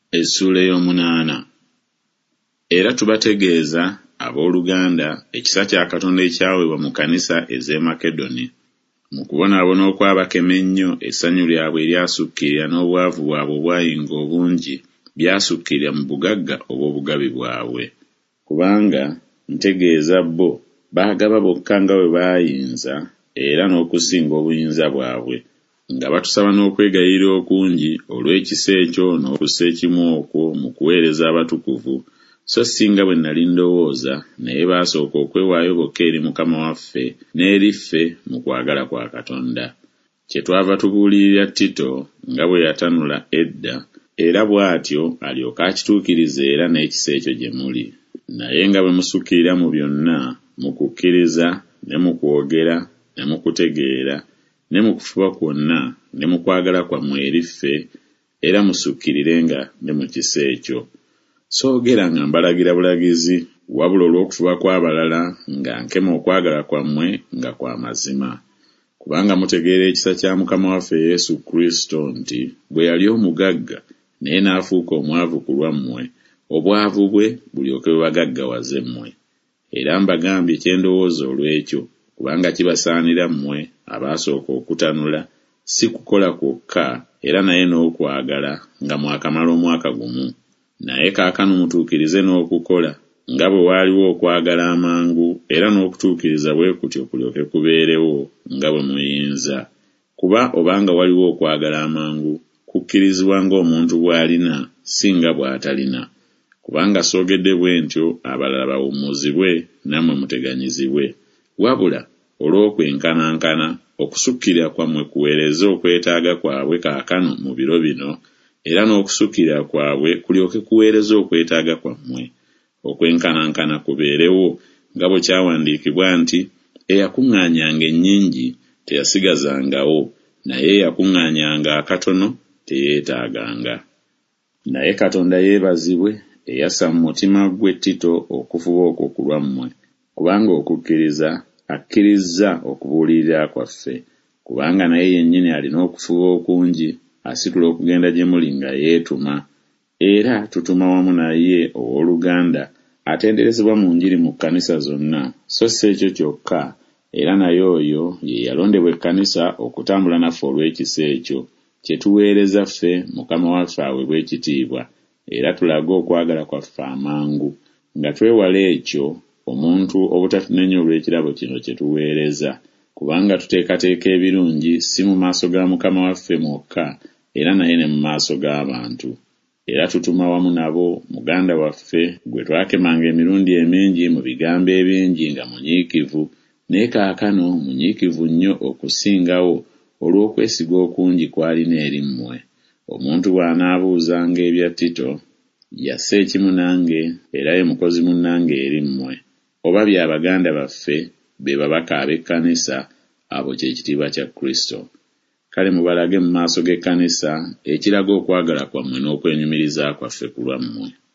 Essula ey'omunaana. Era tubategeeza abooluganda ekisa kya Katonda ekyaweebwa mu kkanisa ez'e Makedoni, mu kubonaabona okw'abakema ennyo essanyu lyabwe eryasukkirira n'obwavu bwabwe obwayinga obungi byasukkirira mu bugagga obw'obugabi bwabwe. Kubanga ntegeeza bo baagaba bokka nga bwe baayinza era n'okusinga obuyinza bwabwe, nga batusaba n'okwegayirira okungi olw'ekisa ekyo n'okussa ekimu okwo mu kuweereza abatukuvu, so singa bwe nali ndowooza, naye baasooka okwewaayo bokka eri Mukama waffe n'eri ffe mu kwagala kwa Katonda. Kyetwava tubuulirira Tito nga bwe yatanula edda, era bw'atyo alyoke akituukirize era n'ekisa ekyo gye muli. Naye nga bwe musukkirira mu byonna, mu kukkiriza ne mu kwogera ne mu kutegeera ne mu kufuba kwonna ne mu kwagala kwammwe eri ffe, era musukkirirenga ne mu kisa ekyo. Soogera nga mbalagira bulagizi, wabula olw'okufuba kw'abalala nga nkema okwagala kwammwe nga kwa mazima. Kubanga mutegeera ekisa kya Mukama waffe Yesu Kristo nti bwe yali omugagga naye n'afuuka omwavu ku lwammwe, obwavu bwe bulyoke bubagaggawaze mmwe. Era mbagambye ekyendowooza olw'ekyo, kubanga kibasaanira mmwe abaasooka okutanula, si kukola kwokka era naye n'okwagala nga mwakamala omwaka gumu. Naye kaakano mutuukirize n'okukola, nga bwe waaliwo okwagala amangu era n'okutuukiriza bwe kutyo kulyoke kubeerewo nga bwe muyinza. Kuba obanga waliwo okwagala amangu, kukkirizibwa ng'omuntu bw'alina si nga bw'atalina. Kubanga soogedde bwe ntyo abalala bawummuzibwe nammwe muteganyizibwe. Wabula olw'okwenkanankana, okusukkirira kwammwe kuweereze okwetaaga kwabwe kaakano mu biro bino, era n'okusukkirira kwabwe kulyoke kuweereze okwetaaga kwammwe. Okwenkanankana kubeerewo nga bwe kyawandiikibwa nti, eyakuŋŋaanyanga ennyingi teyasigazangawo, naye eyakuŋŋaanyanga akatono teyeetaaganga. Naye Katonda yeebazibwe eyassa mu mutima gwe Tito okufuba okwo ku lwammwe, kubanga okukkiriza akkirizza okubuulirira kwaffe, kubanga naye yennyini alina okufuba okungi asitula okugenda gye muli nga yeetuma. Era tutuma wamu naye owooluganda atenderezebwa mu njiri mu kkanisa zonna, so si ekyo kyokka, era naye oyo ye yalondebwa ekkanisa okutambula naffe olw'ekisa ekyo, kye tuweereza ffe Mukama waffe aweebwe ekitiibwa, era tulage okwagala kwaffe amangu, nga twewala ekyo omuntu obutatunenya olw'ekirabo kino kye tuweereza, kubanga tuteekateeka ebirungi si mu maaso ga Mukama waffe mwokka, era naye ne mu maaso g'abantu. Era tutuma wamu nabo muganda waffe gwe twakemanga emirundi emingi mu bigambo ebingi nga munyiikivu, naye kaakano munyiikivu nnyo okusingawo olw'okwesiga okungi kw'alina eri mmwe. Omuntu bw'anaabuuzanga ebya Tito, yasse ekimu nange era ye mukozi munnange eri mmwe. Oba bya baganda baffe, be babaka ab'ekkanisa, abo kye kitiibwa kya Kristo. Kale mubalage mu maaso g'ekkanisa ekiraga okwagala kwammwe n'okwenyumiriza kwaffe ku lwammwe.